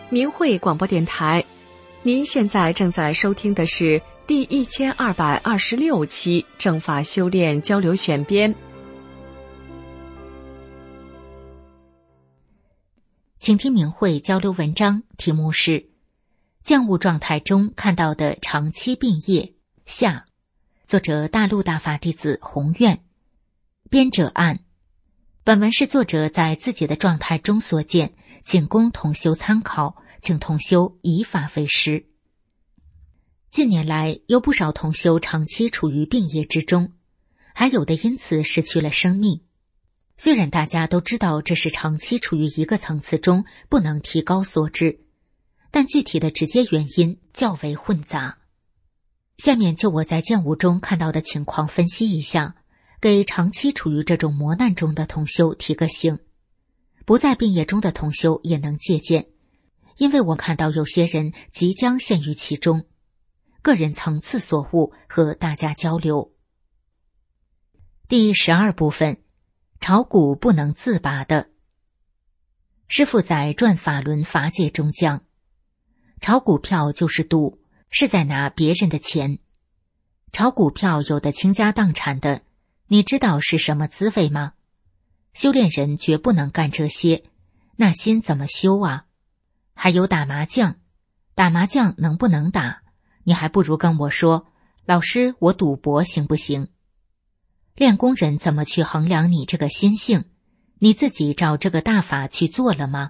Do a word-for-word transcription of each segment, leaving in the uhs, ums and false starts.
明慧广播电台，您现在正在收听的是第一千二百二十六期正法修炼交流选编。 请听明慧交流文章，题目是降悟状态中看到的长期病业下，作者大陆大法弟子宏愿，编者按。本文是作者在自己的状态中所见，仅供同修参考，请同修以法为师。近年来，有不少同修长期处于病业之中，还有的因此失去了生命。虽然大家都知道这是长期处于一个层次中不能提高所致，但具体的直接原因较为混杂。下面就我在见悟中看到的情况分析一下，给长期处于这种磨难中的同修提个醒，不在病业中的同修也能借鉴，因为我看到有些人即将陷于其中。个人层次所悟和大家交流。第十二部分，炒股不能自拔的。师父在转法轮法解中讲，炒股票就是赌，是在拿别人的钱。炒股票有的倾家荡产的，你知道是什么滋味吗？修炼人绝不能干这些，那心怎么修啊？还有打麻将，打麻将能不能打？你还不如跟我说，老师，我赌博行不行？练功人怎么去衡量你这个心性？你自己照这个大法去做了吗？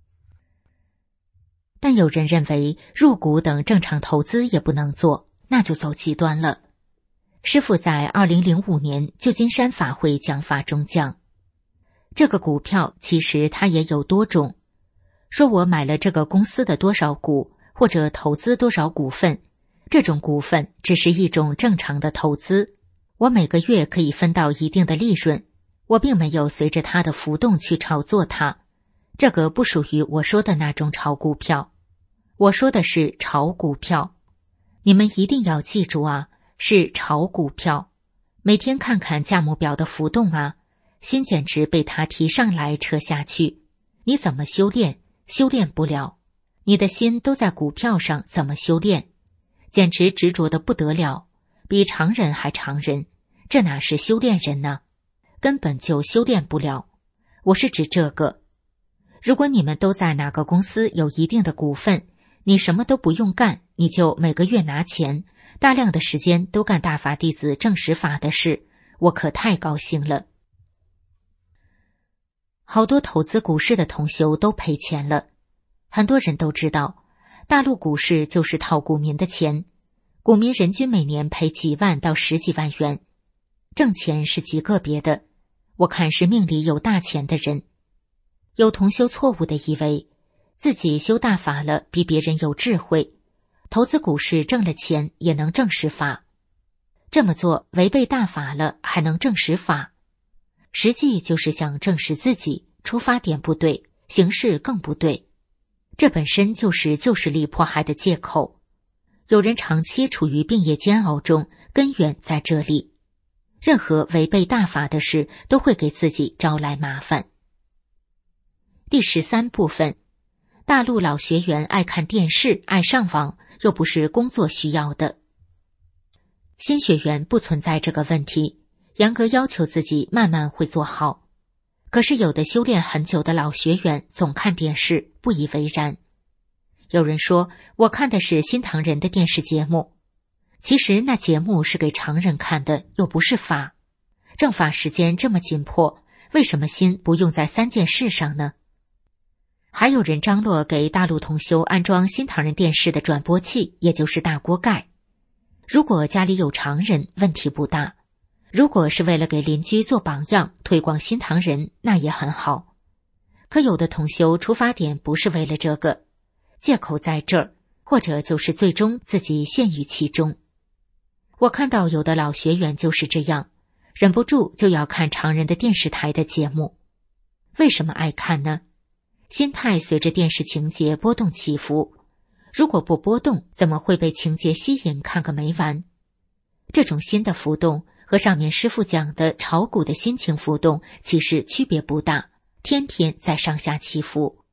但有人认为入股等正常投资也不能做，那就走极端了。师父在二零零五年旧金山法会讲法中讲，这个股票其实它也有多种，说我买了这个公司的多少股，或者投资多少股份，这种股份只是一种正常的投资，我每个月可以分到一定的利润，我并没有随着它的浮动去炒作它，这个不属于我说的那种炒股票，我说的是炒股票。你们一定要记住啊，是炒股票，每天看看价目表的浮动啊，心简直被它提上来扯下去，你怎么修炼？修炼不了，你的心都在股票上，怎么修炼？简直执着的不得了，比常人还常人，这哪是修炼人呢？根本就修炼不了。我是指这个，如果你们都在哪个公司有一定的股份，你什么都不用干，你就每个月拿钱，大量的时间都干大法弟子正实法的事，我可太高兴了。好多投资股市的同修都赔钱了，很多人都知道大陆股市就是套股民的钱，股民人均每年赔几万到十几万元，挣钱是极个别的，我看是命里有大钱的人。有同修错误的以为自己修大法了，比别人有智慧，投资股市挣了钱也能证实法，这么做违背大法了还能证实法，实际就是想证实自己，出发点不对，形式更不对，这本身就是旧势力迫害的借口。有人长期处于病业煎熬中，根源在这里。任何违背大法的事都会给自己招来麻烦。第十三部分，大陆老学员爱看电视，爱上网，又不是工作需要的。新学员不存在这个问题，严格要求自己慢慢会做好。可是有的修炼很久的老学员总看电视，不以为然。有人说，我看的是新唐人的电视节目，其实那节目是给常人看的，又不是法。正法时间这么紧迫，为什么心不用在三件事上呢？还有人张罗给大陆同修安装新唐人电视的转播器，也就是大锅盖。如果家里有常人，问题不大。如果是为了给邻居做榜样，推广新唐人，那也很好。可有的同修出发点不是为了这个，借口在这儿，或者就是最终自己陷于其中。我看到有的老学员就是这样，忍不住就要看常人的电视台的节目。为什么爱看呢？心态随着电视情节波动起伏，如果不波动，怎么会被情节吸引看个没完？这种心的浮动和上面师父讲的炒股的心情浮动其实区别不大，天天在上下起伏。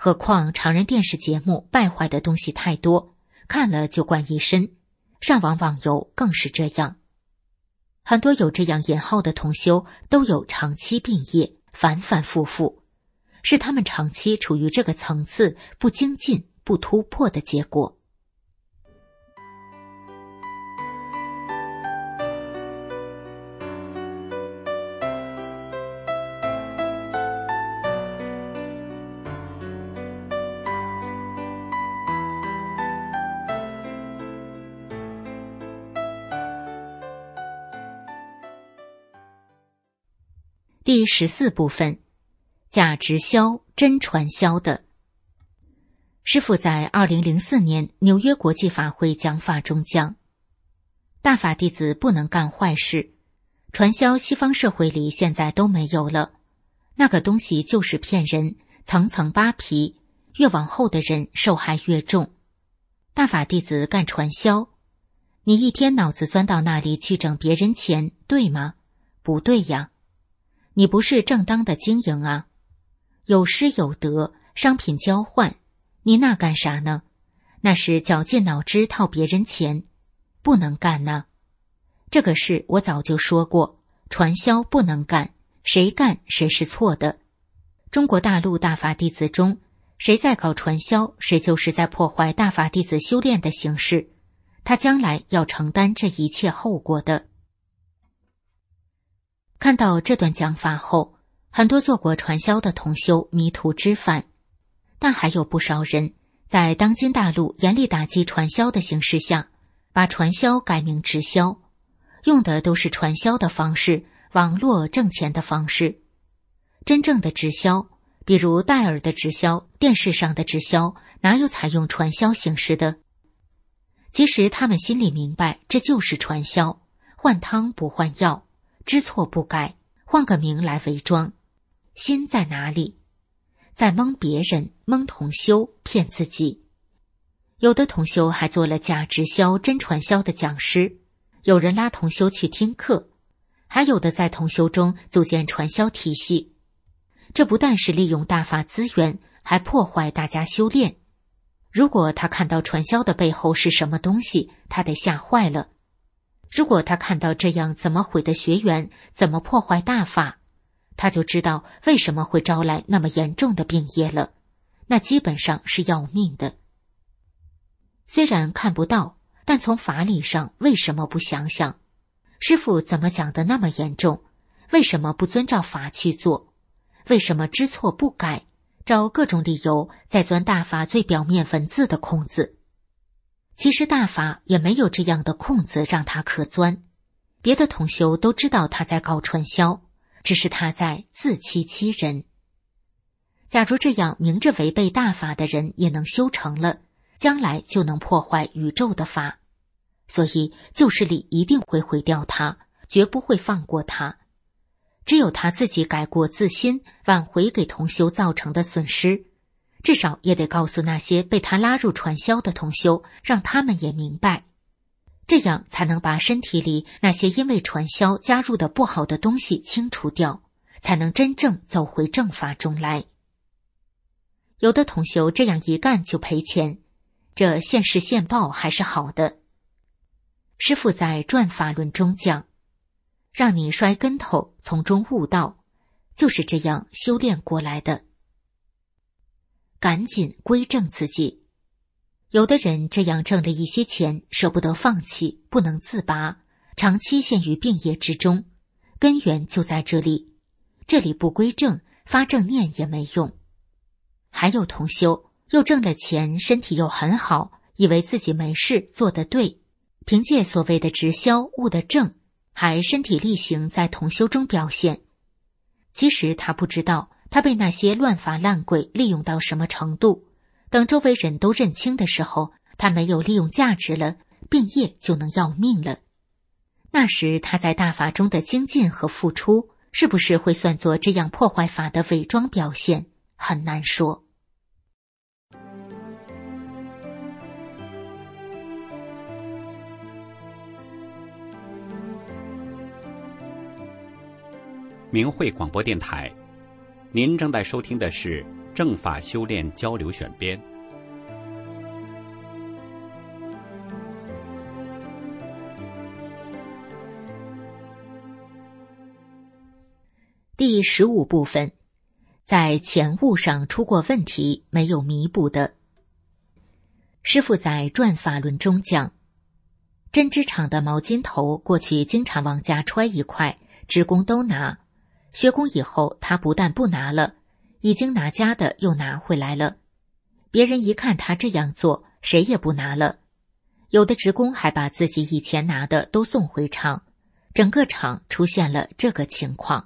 何况常人电视节目败坏的东西太多，看了就灌一身，上网网游更是这样。很多有这样引号的同修都有长期病业，反反复复，是他们长期处于这个层次不精进、不突破的结果。第十四部分，假直销真传销的。师父在二零零四年纽约国际法会讲法中讲，大法弟子不能干坏事，传销西方社会里现在都没有了，那个东西就是骗人，层层扒皮，越往后的人受害越重。大法弟子干传销，你一天脑子钻到那里去挣别人钱，对吗？不对呀。你不是正当的经营啊，有失有得，商品交换，你那干啥呢？那是绞尽脑汁套别人钱，不能干呢。这个事我早就说过，传销不能干，谁干谁是错的。中国大陆大法弟子中，谁在搞传销，谁就是在破坏大法弟子修炼的形式，他将来要承担这一切后果的。看到这段讲法后，很多做过传销的同修迷途知返，但还有不少人在当今大陆严厉打击传销的形势下，把传销改名直销，用的都是传销的方式，网络挣钱的方式。真正的直销，比如戴尔的直销、电视上的直销，哪有采用传销形式的？其实他们心里明白，这就是传销，换汤不换药，知错不改，换个名来伪装。心在哪里？在蒙别人，蒙同修，骗自己。有的同修还做了假直销真传销的讲师，有人拉同修去听课，还有的在同修中组建传销体系。这不但是利用大法资源，还破坏大家修炼。如果他看到传销的背后是什么东西，他得吓坏了。如果他看到这样怎么毁的学员，怎么破坏大法，他就知道为什么会招来那么严重的病业了，那基本上是要命的。虽然看不到，但从法理上为什么不想想？师父怎么讲的那么严重？为什么不遵照法去做？为什么知错不改，找各种理由再钻大法最表面文字的空子？其实大法也没有这样的空子让他可钻，别的同修都知道他在搞传销，只是他在自欺欺人。假如这样明着违背大法的人也能修成了，将来就能破坏宇宙的法，所以旧势力一定会毁掉他，绝不会放过他。只有他自己改过自新，挽回给同修造成的损失，至少也得告诉那些被他拉入传销的同修，让他们也明白，这样才能把身体里那些因为传销加入的不好的东西清除掉，才能真正走回正法中来。有的同修这样一干就赔钱，这现世现报还是好的。师父在转法论中讲，让你摔跟头，从中悟道，就是这样修炼过来的。赶紧归正自己。有的人这样挣了一些钱，舍不得放弃，不能自拔，长期陷于病业之中，根源就在这里。这里不归正，发正念也没用。还有同修又挣了钱，身体又很好，以为自己没事，做得对，凭借所谓的直销悟得正，还身体力行在同修中表现。其实他不知道，他被那些乱法烂鬼利用到什么程度，等周围人都认清的时候，他没有利用价值了，病业就能要命了。那时他在大法中的精进和付出，是不是会算作这样破坏法的伪装表现，很难说。 明慧广播电台，您正在收听的是正法修炼交流选编。 第十五部分，在钱物上出过问题没有弥补的。师父在转法轮中讲，针织厂的毛巾头过去经常往家揣一块，职工都拿，学工以后他不但不拿了，已经拿家的又拿回来了。别人一看他这样做，谁也不拿了。有的职工还把自己以前拿的都送回厂，整个厂出现了这个情况。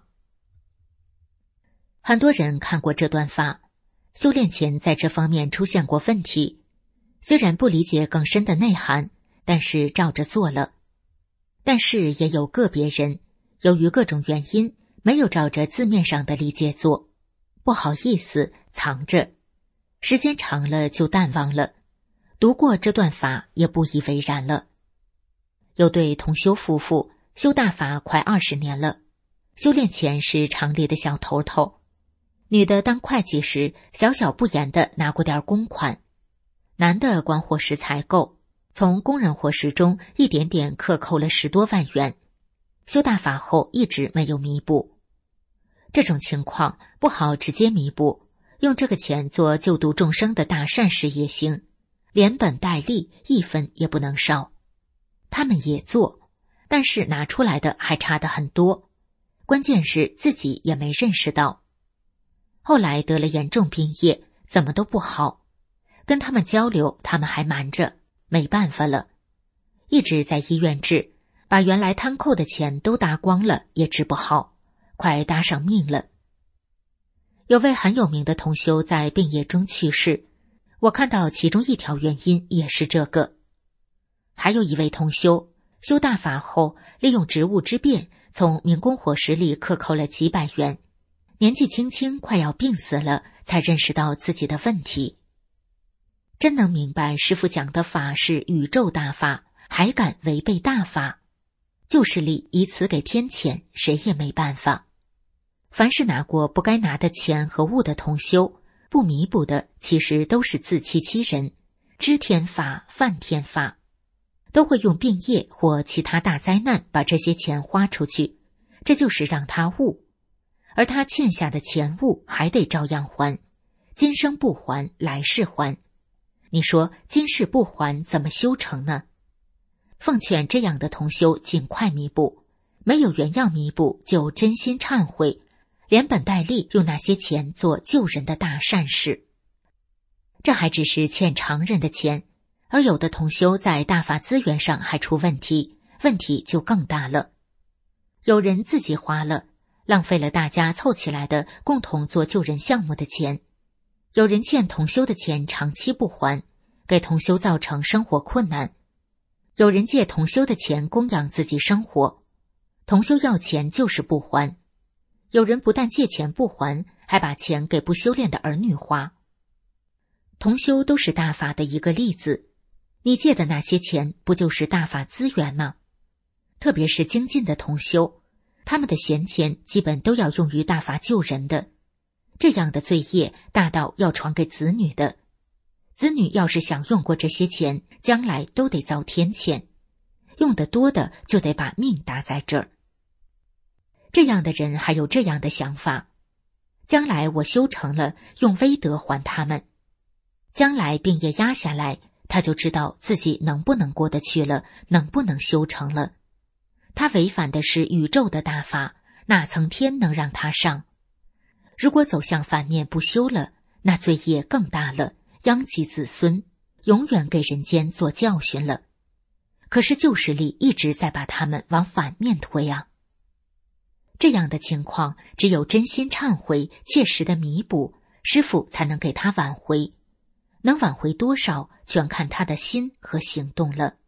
很多人看过这段法，修炼前在这方面出现过问题，虽然不理解更深的内涵，但是照着做了。但是也有个别人由于各种原因没有照着字面上的理解做，不好意思藏着，时间长了就淡忘了，读过这段法也不以为然了。有对同修夫妇修大法快二十年了，修炼前是厂里的小头头，女的当会计时小小不言的拿过点公款，男的管伙食采购，从工人伙食中一点点克扣了十多万元，修大法后一直没有弥补。这种情况不好直接弥补，用这个钱做救度众生的大善事也行，连本带利一分也不能少。他们也做，但是拿出来的还差得很多，关键是自己也没认识到。后来得了严重病业，怎么都不好，跟他们交流他们还瞒着，没办法了，一直在医院治，把原来摊扣的钱都搭光了也治不好，快搭上命了。有位很有名的同修在病业中去世，我看到其中一条原因也是这个。还有一位同修修大法后，利用职务之便从民工伙食里克扣了几百元，年纪轻轻快要病死了，才认识到自己的问题。真能明白师父讲的法是宇宙大法，还敢违背大法，就是力以此给天谴，谁也没办法。凡是拿过不该拿的钱和物的同修，不弥补的其实都是自欺欺人，知天法犯天法，都会用病业或其他大灾难把这些钱花出去，这就是让他悟。而他欠下的钱物还得照样还，今生不还，来世还。你说今世不还怎么修成呢？奉劝这样的同修尽快弥补，没有原样弥补就真心忏悔，连本带利用那些钱做救人的大善事。这还只是欠常人的钱，而有的同修在大法资源上还出问题，问题就更大了。有人自己花了，浪费了大家凑起来的共同做救人项目的钱，有人欠同修的钱长期不还，给同修造成生活困难，有人借同修的钱供养自己生活，同修要钱就是不还，有人不但借钱不还，还把钱给不修炼的儿女花。同修都是大法的一个例子，你借的那些钱不就是大法资源吗？特别是精进的同修，他们的闲钱基本都要用于大法救人的，这样的罪业大到要传给子女的，子女要是想用过这些钱，将来都得遭天谴，用得多的就得把命搭在这儿。这样的人还有这样的想法，将来我修成了，用威德还他们，将来病业压下来，他就知道自己能不能过得去了，能不能修成了。他违反的是宇宙的大法，哪层天能让他上？如果走向反面不修了，那罪业更大了，殃及子孙，永远给人间做教训了。可是旧势力一直在把他们往反面推啊。这样的情况，只有真心忏悔，切实的弥补，师父才能给他挽回。能挽回多少，全看他的心和行动了。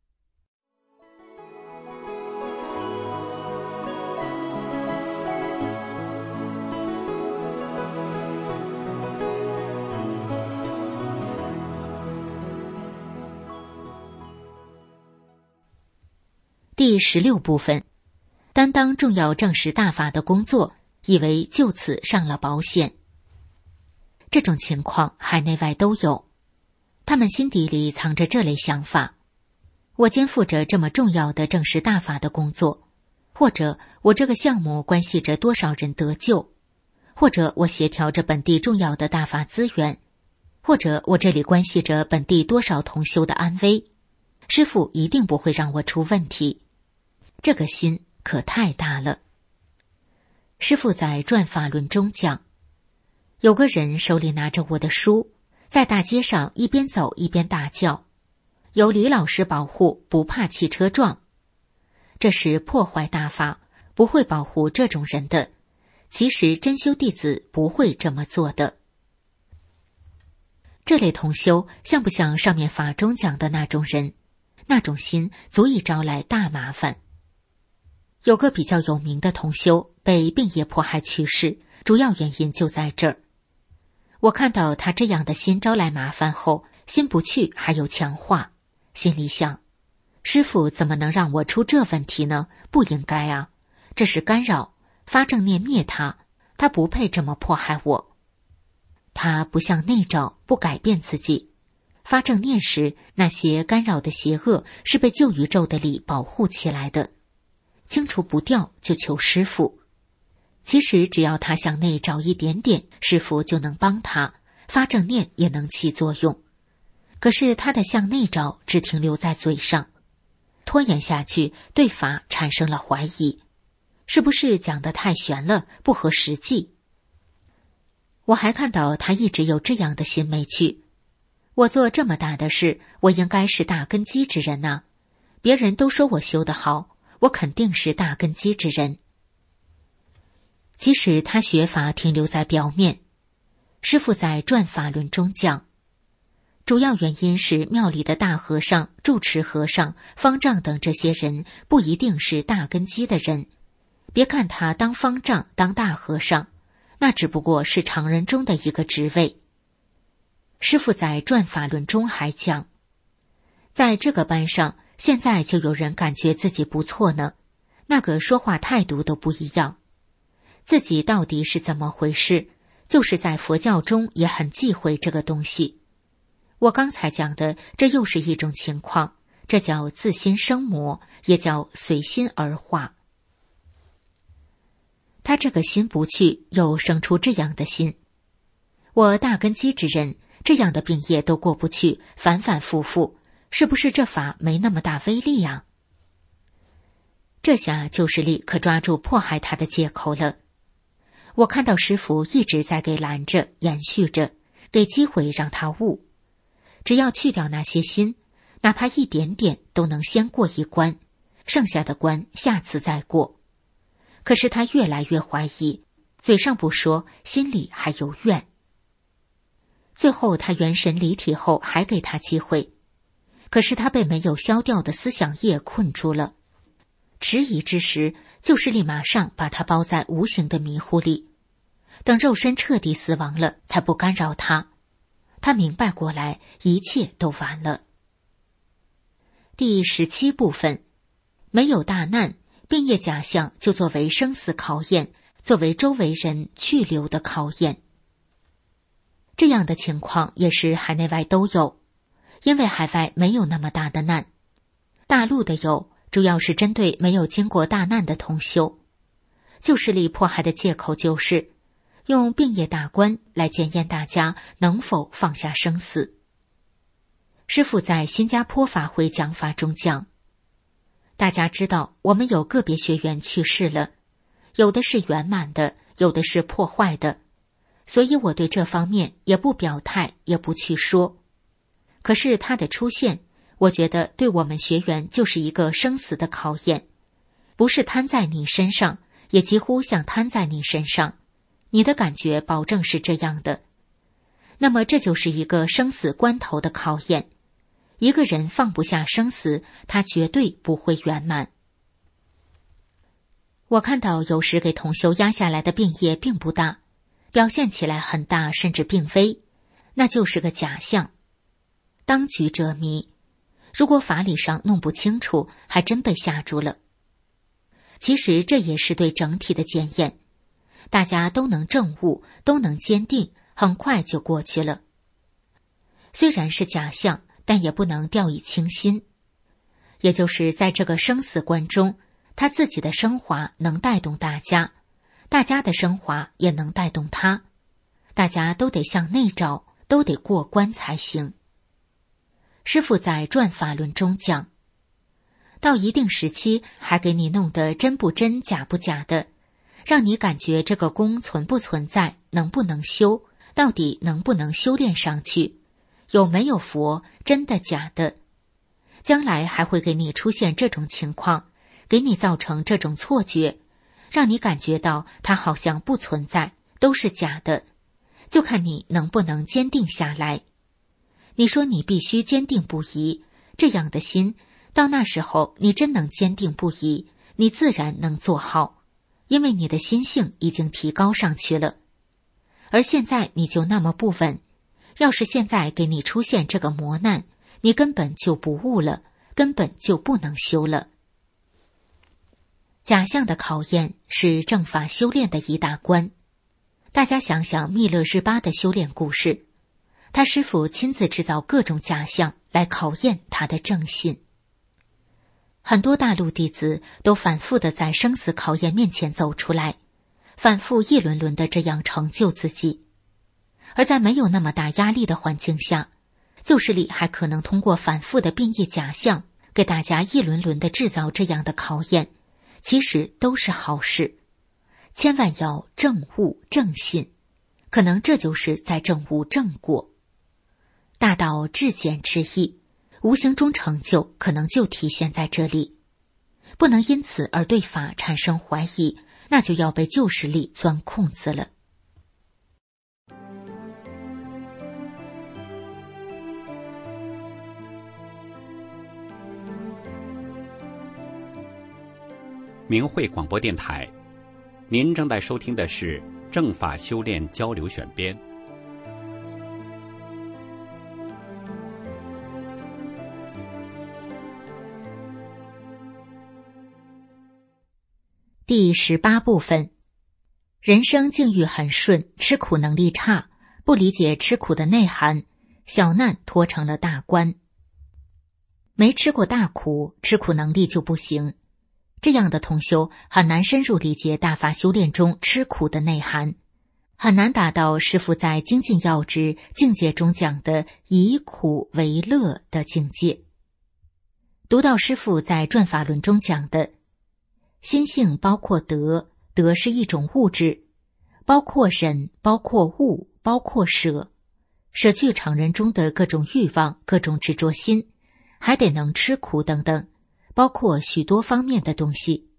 第十六部分，担当重要正式大法的工作，以为就此上了保险。 这种情况海内外都有，他们心底里藏着这类想法：我肩负着这么重要的正式大法的工作，或者我这个项目关系着多少人得救，或者我协调着本地重要的大法资源，或者我这里关系着本地多少同修的安危，师父一定不会让我出问题。这个心可太大了。师父在转法轮中讲，有个人手里拿着我的书，在大街上一边走一边大叫，有李老师保护，不怕汽车撞。这是破坏大法，不会保护这种人的。其实真修弟子不会这么做的。这类同修像不像上面法中讲的那种人？那种心足以招来大麻烦。有个比较有名的同修被病业迫害去世，主要原因就在这儿。我看到他这样的心招来麻烦后，心不去还有强化，心里想，师父怎么能让我出这问题呢？不应该啊，这是干扰，发正念灭他，他不配这么迫害我。他不向内照，不改变自己。发正念时，那些干扰的邪恶是被旧宇宙的力保护起来的，清除不掉就求师父。其实只要他向内找一点点，师父就能帮他，发正念也能起作用。可是他的向内找只停留在嘴上，拖延下去，对法产生了怀疑，是不是讲得太玄了，不合实际？我还看到他一直有这样的心没去。我做这么大的事，我应该是大根基之人啊，别人都说我修得好，我肯定是大根基之人。其实他学法停留在表面。师父在转法轮中讲，主要原因是庙里的大和尚、住持和尚、方丈等这些人不一定是大根基的人。别看他当方丈、当大和尚，那只不过是常人中的一个职位。师父在转法轮中还讲，在这个班上，现在就有人感觉自己不错呢，那个说话态度都不一样。自己到底是怎么回事？就是在佛教中也很忌讳这个东西。我刚才讲的，这又是一种情况，这叫自心生魔，也叫随心而化。他这个心不去，又生出这样的心。我大根基之人，这样的病业都过不去，反反复复，是不是这法没那么大威力啊？这下就是立刻抓住迫害他的借口了。我看到师父一直在给拦着、延续着，给机会让他悟。只要去掉那些心，哪怕一点点都能先过一关，剩下的关下次再过。可是他越来越怀疑，嘴上不说，心里还有怨。最后他元神离体后还给他机会，可是他被没有消掉的思想业困住了。迟疑之时，旧势力马上把他包在无形的迷糊里，等肉身彻底死亡了，才不干扰他。他明白过来，一切都完了。第十七部分，没有大难，病业假象就作为生死考验，作为周围人去留的考验。这样的情况也是海内外都有，因为海外没有那么大的难，大陆的有，主要是针对没有经过大难的同修。旧势力迫害的借口就是用病业大关来检验大家能否放下生死。师父在新加坡法会讲法中讲，大家知道我们有个别学员去世了，有的是圆满的，有的是破坏的，所以我对这方面也不表态，也不去说。可是他的出现，我觉得对我们学员就是一个生死的考验，不是摊在你身上，也几乎像摊在你身上，你的感觉保证是这样的。那么这就是一个生死关头的考验。一个人放不下生死，他绝对不会圆满。我看到有时给同修压下来的病业并不大，表现起来很大，甚至并非，那就是个假象。当局者迷，如果法理上弄不清楚，还真被吓住了。其实这也是对整体的检验，大家都能证悟，都能坚定， 很快就过去了。虽然是假象，但也不能掉以轻心。也就是在这个生死关中，他自己的升华能带动大家，大家的升华也能带动他，大家都得向内找，都得过关才行。师父在转法轮中讲，到一定时期还给你弄得真不真假不假的，让你感觉这个功存不存在，能不能修，到底能不能修炼上去，有没有佛，真的假的。将来还会给你出现这种情况，给你造成这种错觉，让你感觉到它好像不存在，都是假的，就看你能不能坚定下来。你说你必须坚定不移，这样的心，到那时候你真能坚定不移，你自然能做好，因为你的心性已经提高上去了。而现在你就那么不稳，要是现在给你出现这个磨难，你根本就不悟了，根本就不能修了。假象的考验是正法修炼的一大关。大家想想密勒日巴的修炼故事，他师父亲自制造各种假象来考验他的正信。很多大陆弟子都反复地在生死考验面前走出来，反复一轮轮地这样成就自己。而在没有那么大压力的环境下，旧势力还可能通过反复的变异假象，给大家一轮轮地制造这样的考验，其实都是好事。千万要正悟正信，可能这就是在正悟正果。大道至简之意，无形中成就可能就体现在这里。不能因此而对法产生怀疑，那就要被旧势力钻空子了。 明慧广播电台，您正在收听的是正法修炼交流选编。 第十八部分，人生境遇很顺，吃苦能力差，不理解吃苦的内涵，小难拖成了大关。没吃过大苦，吃苦能力就不行。这样的同修很难深入理解大法修炼中吃苦的内涵，很难达到师父在精进要旨境界中讲的以苦为乐的境界。读到师父在转法轮中讲的，心性包括德，德是一种物质，包括忍，包括悟，包括舍，舍去常人中的各种欲望，各种执着心，还得能吃苦等等，包括许多方面的东西。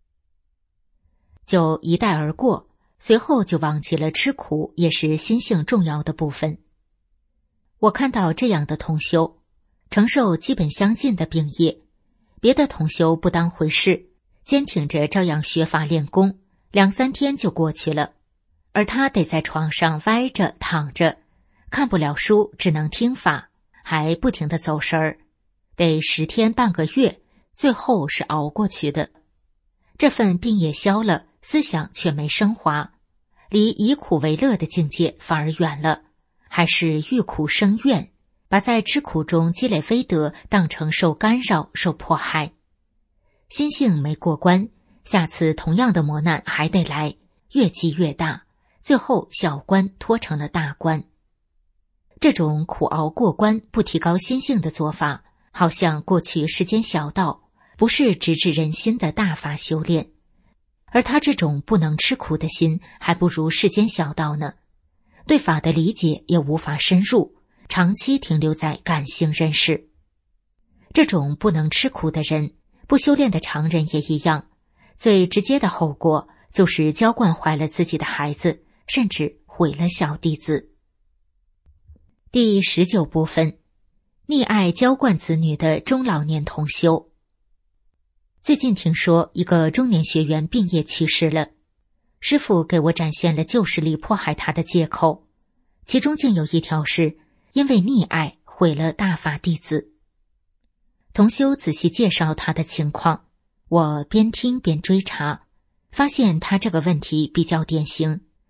就一带而过，随后就忘记了吃苦也是心性重要的部分。我看到这样的同修，承受基本相近的病业，别的同修不当回事，坚挺着照样学法练功，两三天就过去了，而他得在床上歪着躺着，看不了书，只能听法，还不停地走神儿，得十天半个月，最后是熬过去的。这份病也消了，思想却没升华，离以苦为乐的境界反而远了，还是欲苦生怨，把在吃苦中积累非德当成受干扰、受迫害。心性没过关，下次同样的磨难还得来，越积越大，最后小关拖成了大关。这种苦熬过关不提高心性的做法，好像过去世间小道，不是直至人心的大法修炼。而他这种不能吃苦的心，还不如世间小道呢，对法的理解也无法深入，长期停留在感性认识。这种不能吃苦的人，不修炼的常人也一样，最直接的后果就是娇惯坏了自己的孩子，甚至毁了小弟子。第十九部分，溺爱娇惯子女的中老年同修。最近听说一个中年学员病业去世了，师父给我展现了旧势力迫害他的借口，其中竟有一条是因为溺爱毁了大法弟子。同修仔细介绍他的情况，我边听边追查，发现他这个问题比较典型，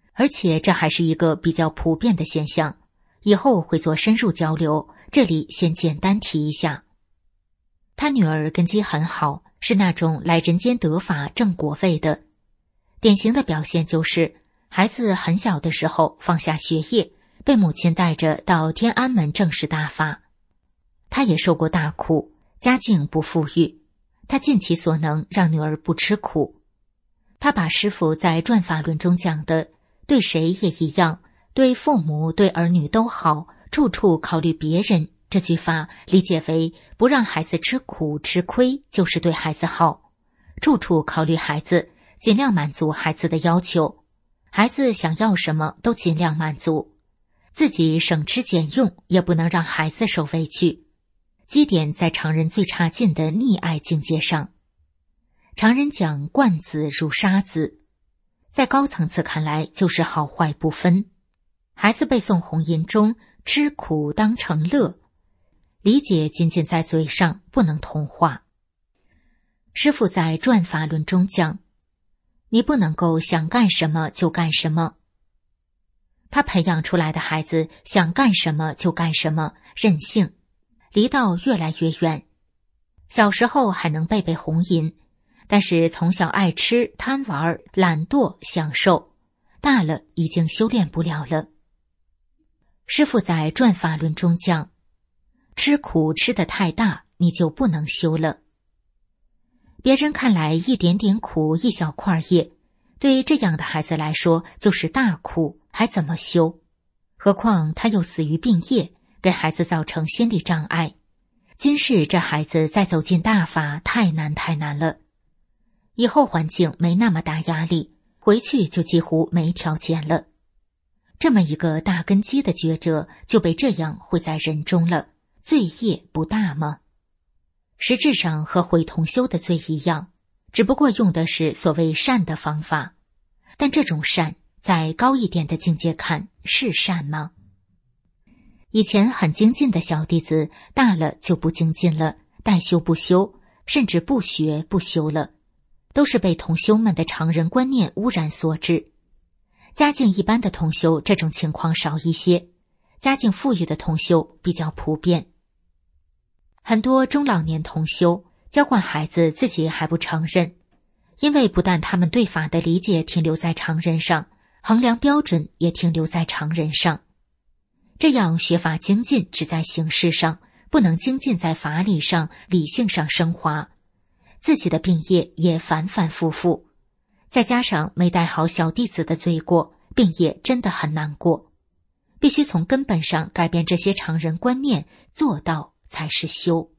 而且这还是一个比较普遍的现象，以后会做深入交流，这里先简单提一下。他女儿根基很好，是那种来人间得法正果位的。典型的表现就是孩子很小的时候放下学业，被母亲带着到天安门正式大法。他也受过大苦，家境不富裕，他尽其所能让女儿不吃苦。他把师父在转法轮中讲的对谁也一样，对父母对儿女都好，处处考虑别人这句话理解为不让孩子吃苦吃亏就是对孩子好，处处考虑孩子，尽量满足孩子的要求，孩子想要什么都尽量满足，自己省吃俭用也不能让孩子受委屈。基点在常人最差劲的溺爱境界上。常人讲灌子如杀子，在高层次看来就是好坏不分。孩子背诵红银中吃苦当成乐，理解仅仅在嘴上，不能同化。师父在转法轮中讲，你不能够想干什么就干什么。他培养出来的孩子想干什么就干什么，任性，离道越来越远。小时候还能背背红银，但是从小爱吃、贪玩、懒惰、享受，大了已经修炼不了了。师父在转法轮中讲，吃苦吃得太大，你就不能修了。别人看来一点点苦，一小块叶，对这样的孩子来说就是大苦，还怎么修？何况他又死于病业，给孩子造成心理障碍。今世这孩子再走进大法太难太难了。以后环境没那么大压力，回去就几乎没条件了。这么一个大根基的觉者就被这样毁在人中了，罪业不大吗？实质上和毁同修的罪一样，只不过用的是所谓善的方法，但这种善在高一点的境界看是善吗？以前很精进的小弟子，大了就不精进了，待修不修，甚至不学不修了，都是被同修们的常人观念污染所致。家境一般的同修这种情况少一些，家境富裕的同修比较普遍。很多中老年同修教惯孩子自己还不承认，因为不但他们对法的理解停留在常人上，衡量标准也停留在常人上。这样学法精进只在形式上，不能精进在法理上、理性上升华，自己的病业也反反复复，再加上没带好小弟子的罪过，病业真的很难过。必须从根本上改变这些常人观念，做到才是修。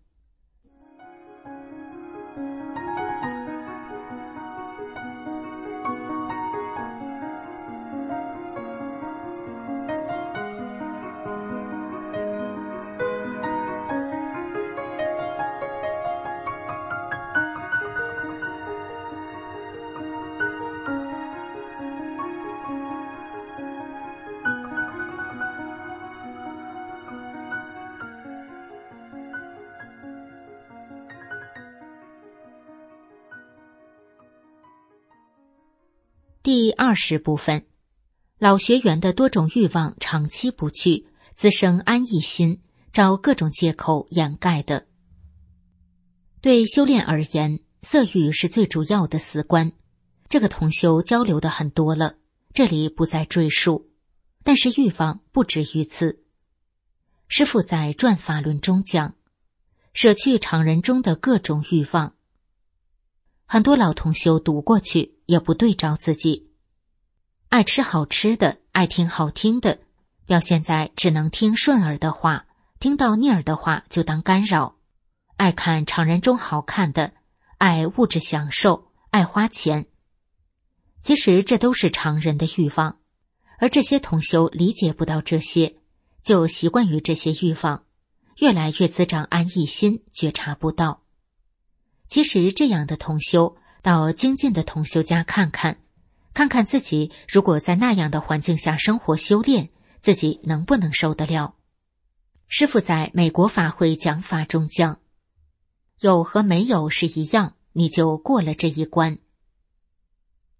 第二十部分，老学员的多种欲望长期不去，滋生安逸心，找各种借口掩盖的。对修炼而言，色欲是最主要的死关，这个同修交流的很多了，这里不再赘述。但是欲望不止于此。师父在转法轮中讲，舍去常人中的各种欲望。很多老同修读过去也不对照自己，爱吃好吃的，爱听好听的，表现在只能听顺耳的话，听到逆耳的话就当干扰，爱看常人中好看的，爱物质享受，爱花钱。其实这都是常人的欲望，而这些同修理解不到这些，就习惯于这些欲望，越来越滋长安逸心，觉察不到。其实这样的同修到精进的同修家看看，看看自己如果在那样的环境下生活修炼，自己能不能受得了。师父在美国法会讲法中讲，有和没有是一样，你就过了这一关。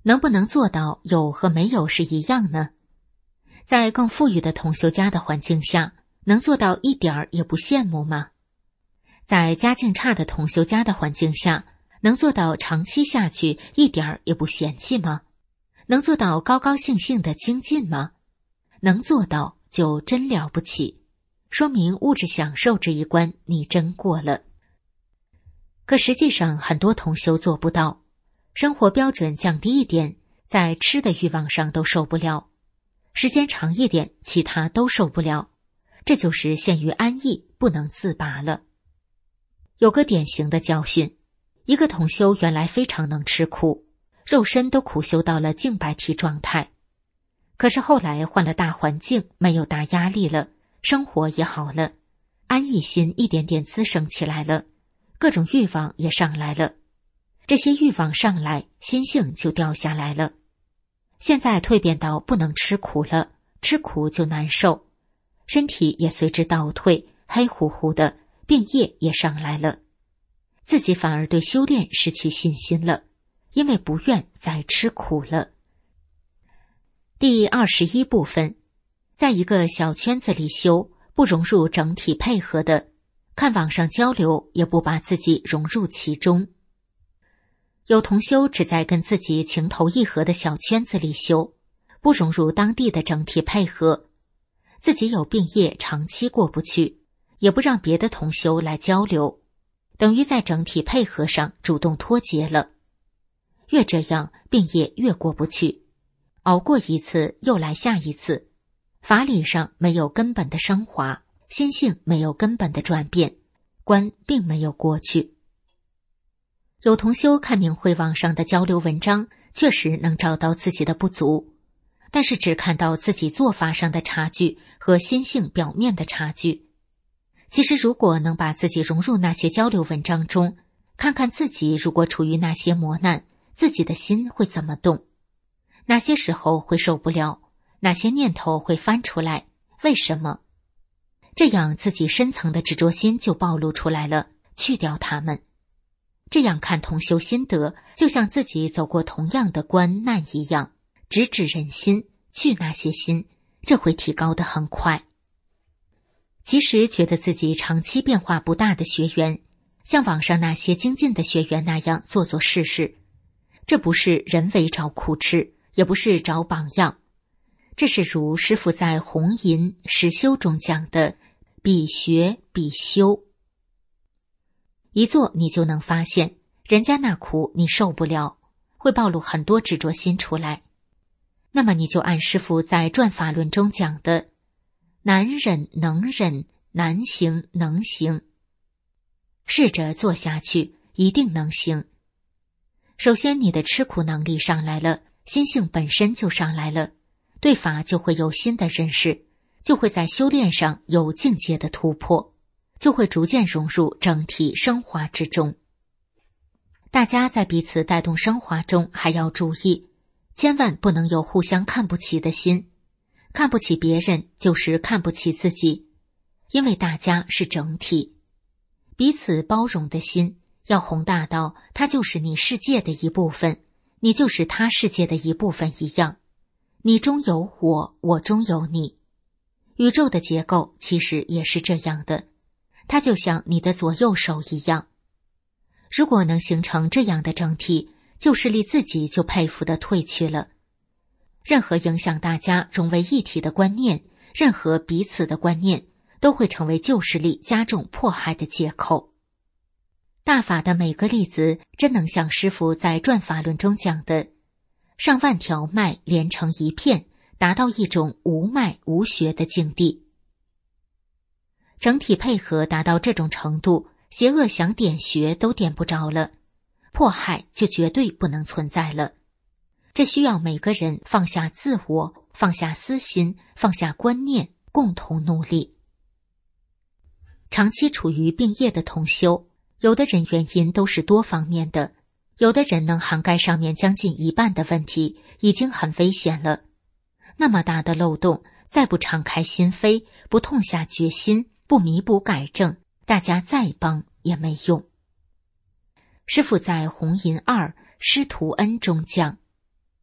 能不能做到有和没有是一样呢？在更富裕的同修家的环境下，能做到一点儿也不羡慕吗？在家境差的同修家的环境下，能做到长期下去一点儿也不嫌弃吗？能做到高高兴兴的精进吗？能做到就真了不起，说明物质享受这一关你真过了。可实际上很多同修做不到，生活标准降低一点，在吃的欲望上都受不了，时间长一点，其他都受不了，这就是陷于安逸，不能自拔了。有个典型的教训，一个同修原来非常能吃苦，肉身都苦修到了净白体状态，可是后来换了大环境，没有大压力了，生活也好了，安逸心一点点滋生起来了，各种欲望也上来了，这些欲望上来，心性就掉下来了。现在蜕变到不能吃苦了，吃苦就难受，身体也随之倒退，黑乎乎的，病业也上来了，自己反而对修炼失去信心了，因为不愿再吃苦了。第二十一部分，在一个小圈子里修，不融入整体配合的，看网上交流也不把自己融入其中。有同修只在跟自己情投意合的小圈子里修，不融入当地的整体配合，自己有病业长期过不去，也不让别的同修来交流，等于在整体配合上主动脱节了。越这样，病业越过不去，熬过一次又来下一次，法理上没有根本的升华，心性没有根本的转变，关并没有过去。有同修看明慧网上的交流文章，确实能找到自己的不足，但是只看到自己做法上的差距和心性表面的差距。其实如果能把自己融入那些交流文章中，看看自己如果处于那些磨难，自己的心会怎么动，哪些时候会受不了，哪些念头会翻出来，为什么？这样自己深层的执着心就暴露出来了，去掉它们。这样看同修心得，就像自己走过同样的关难一样，直指人心，去那些心，这会提高得很快。其实觉得自己长期变化不大的学员，像网上那些精进的学员那样做做试试，这不是人为找苦吃，也不是找榜样，这是如师父在红银实修中讲的比学比修。一做你就能发现，人家那苦你受不了，会暴露很多执着心出来。那么你就按师父在转法论中讲的，难忍能忍，难行能行，试着做下去，一定能行。首先你的吃苦能力上来了，心性本身就上来了，对法就会有新的认识，就会在修炼上有境界的突破，就会逐渐融入整体升华之中。大家在彼此带动升华中还要注意，千万不能有互相看不起的心，看不起别人就是看不起自己，因为大家是整体，彼此包容的心要宏大到它就是你世界的一部分，你就是他世界的一部分一样，你中有我，我中有你。宇宙的结构其实也是这样的，它就像你的左右手一样。如果能形成这样的整体，旧势力自己就佩服地退去了。任何影响大家融为一体的观念，任何彼此的观念，都会成为旧势力加重迫害的借口。大法的每个例子，真能像师父在转法论中讲的，上万条脉连成一片，达到一种无脉无穴的境地。整体配合达到这种程度，邪恶想点穴都点不着了，迫害就绝对不能存在了。这需要每个人放下自我，放下私心，放下观念，共同努力。长期处于病业的同修，有的人原因都是多方面的，有的人能涵盖上面将近一半的问题，已经很危险了。那么大的漏洞，再不敞开心扉，不痛下决心，不弥补改正，大家再帮也没用。师父在红银二师徒恩中讲，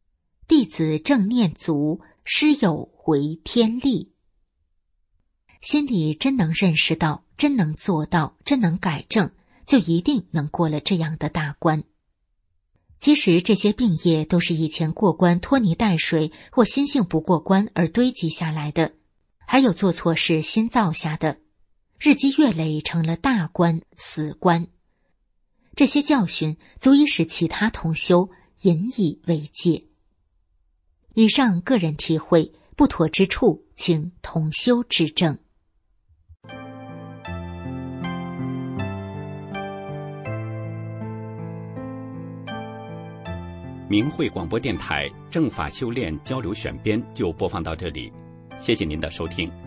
弟子正念足，师友回天力。心里真能认识到，真能做到，真能改正，就一定能过了这样的大关。其实这些病业都是以前过关拖泥带水或心性不过关而堆积下来的，还有做错事新造下的，日积月累成了大关死关。这些教训足以使其他同修引以为戒。以上个人体会，不妥之处请同修指正。 明慧广播电台正法修炼交流选编就播放到这里，谢谢您的收听。